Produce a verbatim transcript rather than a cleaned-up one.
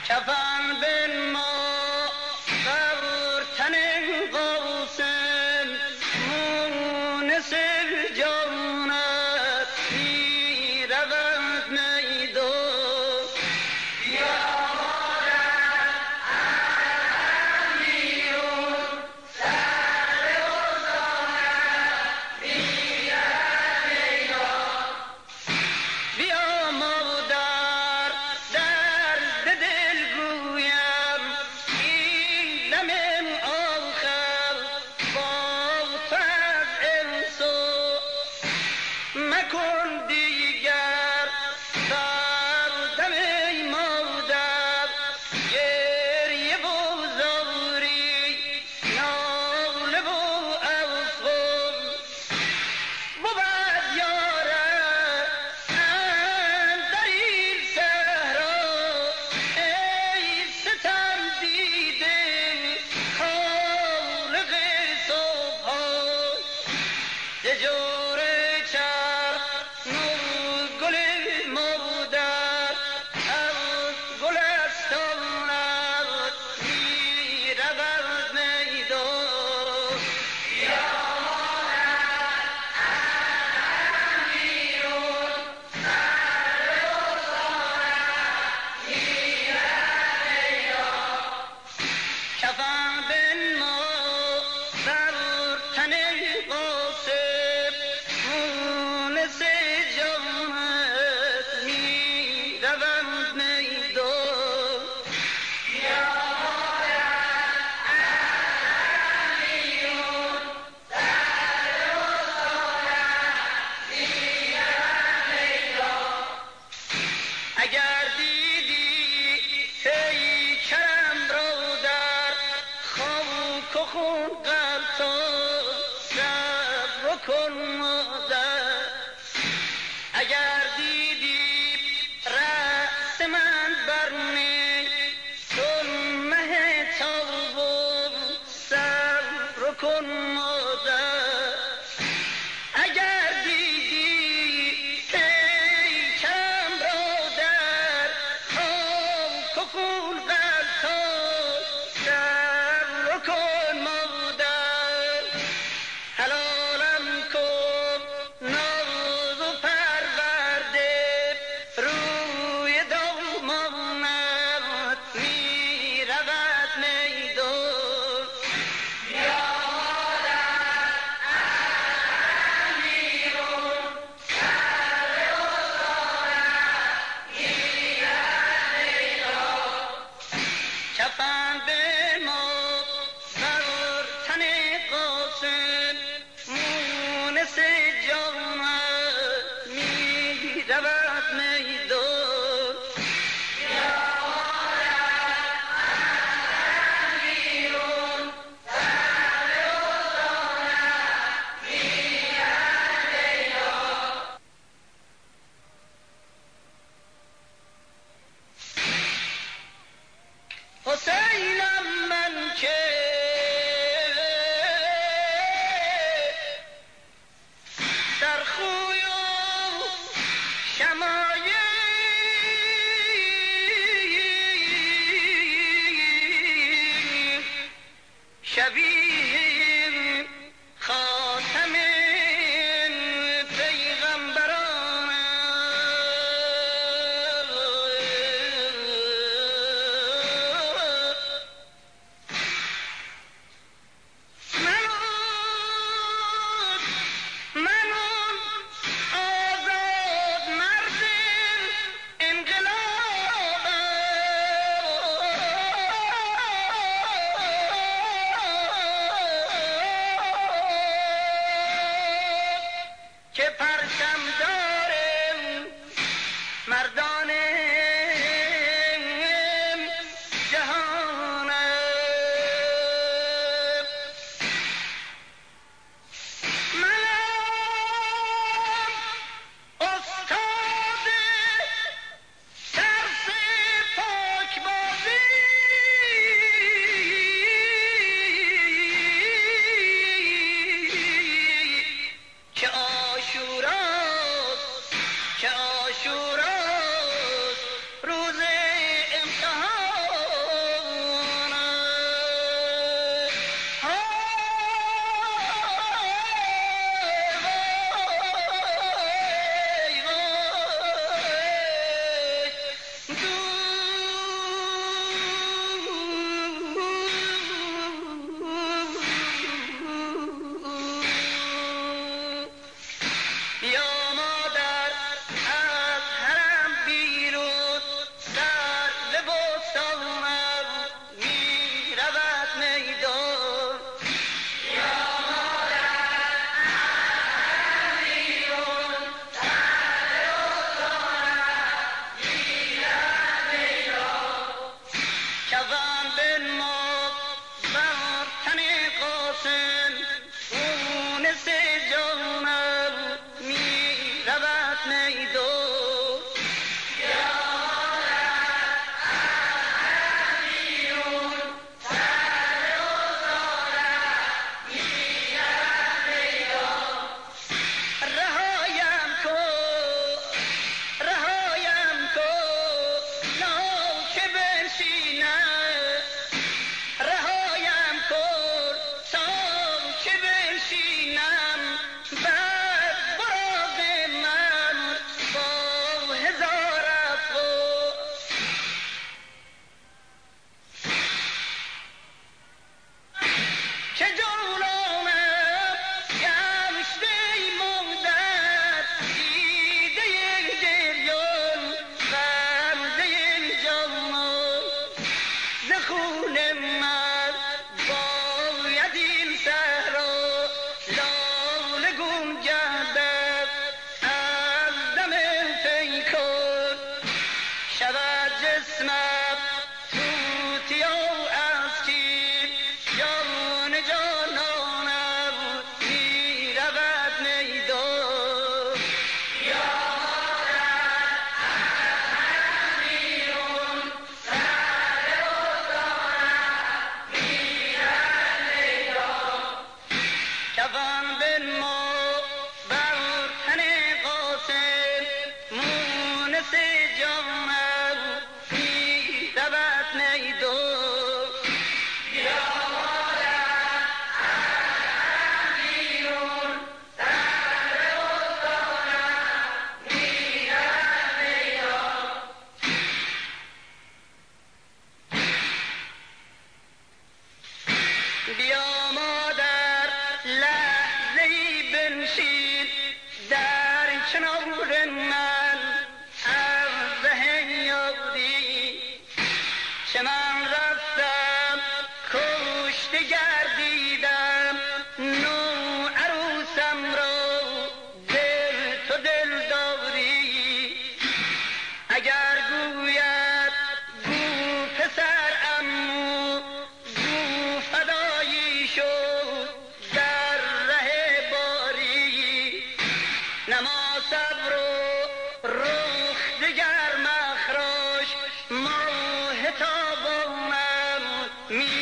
کفن بنما بر تن قاسم مونس جانت می رود میدان. بیا مادر هم بیرون سر بزانم میرد میدان. بیا مادر درد دل گویم این دم آخر با طبع سو مکن دیگر سردم ای مادر گریه و زاری ناله و افغان. بود یارم اندر این صحرا ای ستم دیده خالق صبحان. دجور چرخ نور گل مادر از گلستانت می رود میدان. بیا مادر هم بیرون سر بزانم میرد میدان. کفن بنما بر تن قاسم مونس جانت می رود میدان. بیا مادر هم بیرون سر بزانم میرد میدان. اگر دیدی پیکرم را در خاک و خون غلطان صبر کن مادر. اگر دیدی رأس من بر نی چون مه تابان صبر کن مادر. اگر دیدی پیکرم را در خاک و خون غلطان صبر کن مادر. حلالم کن ناز و پرورده روی دامانت می رود میدان. بیا مادر هم بیرون سر بزانم میرد میدان. کفن بنما بر تن قاسم مونس جانت می رود میدان. بیا مادر هم بیرون سر بزانم میرد میدان. حسینم من که در خوی و شمایل شبیه خاتم پیغمبران خون من باید این صحرا لاله گون گردد از دم پیکر شود جسمم توتیا از تیر جان جانانم می رود میدان یا مادر از بیرون سر استانم می رود میدان کفن بنما بر تن قاسم مونس جانم می رود میدان یا مادر از بیرون سر استانم می رود میدان بیا مادر لحظه ای بنشین در کنار من از ذهن یادی چه من رفتم کشته گردیدم نو عروسم را دل تو دل داری اگر گوید گو پسر عمو گو فدایی شد در ره باری نما صبر و رخ دگر مخراش ماه تابانم می